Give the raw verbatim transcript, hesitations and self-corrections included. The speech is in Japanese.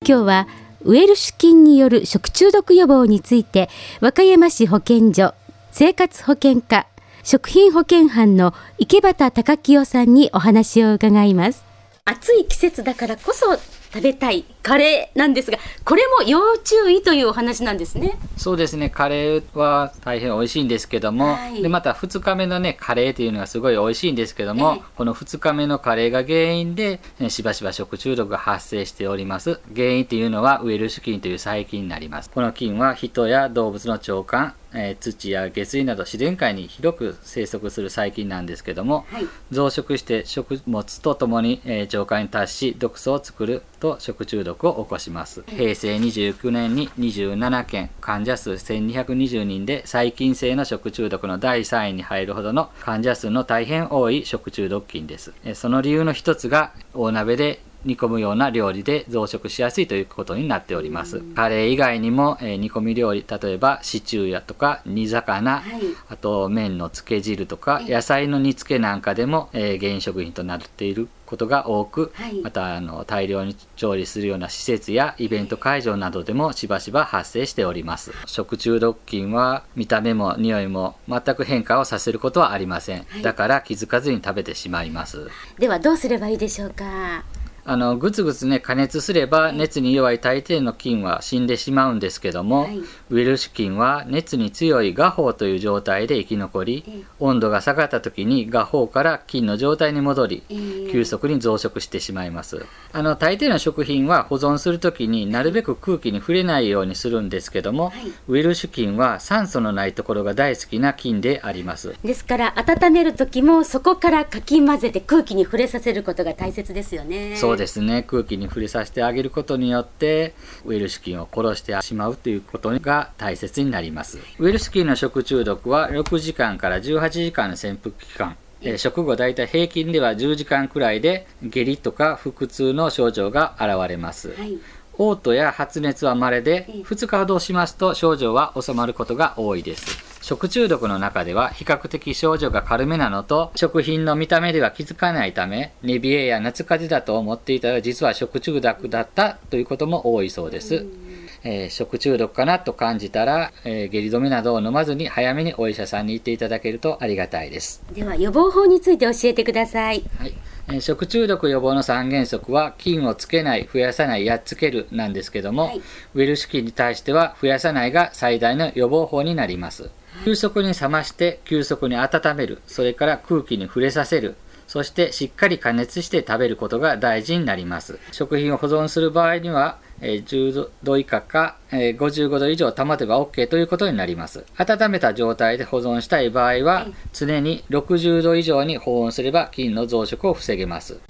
今日はウエルシュ菌による食中毒予防について、和歌山市保健所生活保健課食品保健班の池端貴清さんにお話を伺います。暑い季節だからこそ食べたいカレーなんですが、これも要注意というお話なんですね。 そうですね、カレーは大変美味しいんですけども、はい、でまたふつかめのねカレーというのがすごい美味しいんですけども、ええ、このふつかめのカレーが原因でしばしば食中毒が発生しております。原因というのはウエルシュ菌という細菌になります。この菌は人や動物の腸管、えー、土や下水など自然界に広く生息する細菌なんですけども、はい、増殖して食物とともに、えー、腸管に達し毒素を作ると食中毒を起こします。へいせいにじゅうきゅうねんににじゅうななけん、患者数せんにひゃくにじゅうにんで細菌性の食中毒のだいさんいに入るほどの患者数の大変多い食中毒菌です。その理由の一つが大鍋で煮込むような料理で増殖しやすいということになっております。カレー以外にも、えー、煮込み料理、例えばシチューやとか煮魚、はい、あと麺のつけ汁とか野菜の煮付けなんかでも、えー、原因食品となっていることが多く、はい、またあの大量に調理するような施設やイベント会場などでもしばしば発生しております。食中毒菌は見た目も匂いも全く変化をさせることはありません。はい、だから気づかずに食べてしまいます。 ではどうすればいいでしょうか。 あのぐつぐつね加熱すれば熱に弱い大抵の菌は死んでしまうんですけども、はい、ウエルシュ菌は熱に強い芽胞という状態で生き残り、えー、温度が下がった時に芽胞から菌の状態に戻り、えー、急速に増殖してしまいます。あの大抵の食品は保存する時になるべく空気に触れないようにするんですけども、はい、ウエルシュ菌は酸素のないところが大好きな菌であります。 ですから温める時もそこからかき混ぜて空気に触れさせることが大切ですよね。 そうですね、空気に触れさせてあげることによってウエルシュ菌を殺してしまうということが大切になります。ウエルシュ菌の食中毒はろくじかんからじゅうはちじかんの潜伏期間、えー、食後だいたい平均ではじゅうじかんくらいで下痢とか腹痛の症状が現れます。はい、嘔吐や発熱は稀でふつかほどしますと症状は収まることが多いです。食中毒の中では比較的症状が軽めなのと、食品の見た目では気づかないため寝冷えや夏風邪だと思っていたら実は食中毒だったということも多いそうです。えー、食中毒かなと感じたら、えー、下痢止めなどを飲まずに早めにお医者さんに行っていただけるとありがたいです。 では予防法について教えてください。 はい、えー、食中毒予防のさんげんそくは菌をつけない、増やさない、やっつけるなんですけども、はい、ウエルシュ菌に対しては増やさないが最大の予防法になります。急速に冷まして急速に温める、それから空気に触れさせる、そしてしっかり加熱して食べることが大事になります。食品を保存する場合にはじゅうど以下かごじゅうごど以上保てば OK ということになります。温めた状態で保存したい場合は常にろくじゅうど以上に保温すれば菌の増殖を防げます。